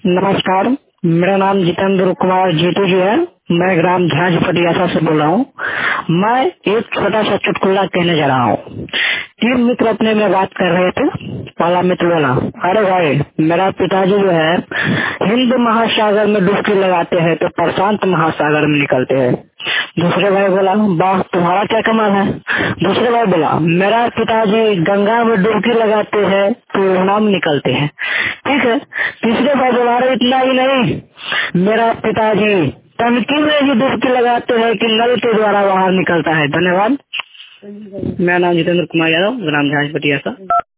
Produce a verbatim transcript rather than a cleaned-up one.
नमस्कार, मेरा नाम जितेंद्र कुमार जीतू जी है। मैं ग्राम झांझ पटियासा से बोल रहा हूँ। मैं एक छोटा सा चुटकुला कहने जा रहा हूँ। तीन मित्र अपने में बात कर रहे थे। पहला मित्र बोला, अरे भाई, मेरा पिताजी जो है हिंद महासागर में डुबकी लगाते हैं तो प्रशांत महासागर में निकलते हैं। दूसरे भाई बोला, वाह, तुम्हारा क्या कमाल है। दूसरे भाई बोला, मेरा पिताजी गंगा में डुबकी लगाते हैं तो यमुना में निकलते हैं। ठीक है। तीसरे भाई बोला, अरे इतना ही नहीं, मेरा पिताजी टंकी में ही डुबकी लगाते हैं कि नल के द्वारा बाहर निकलता है। धन्यवाद। मेरा नाम जितेंद्र कुमार यादव, ग्राम झांझ पटियासा।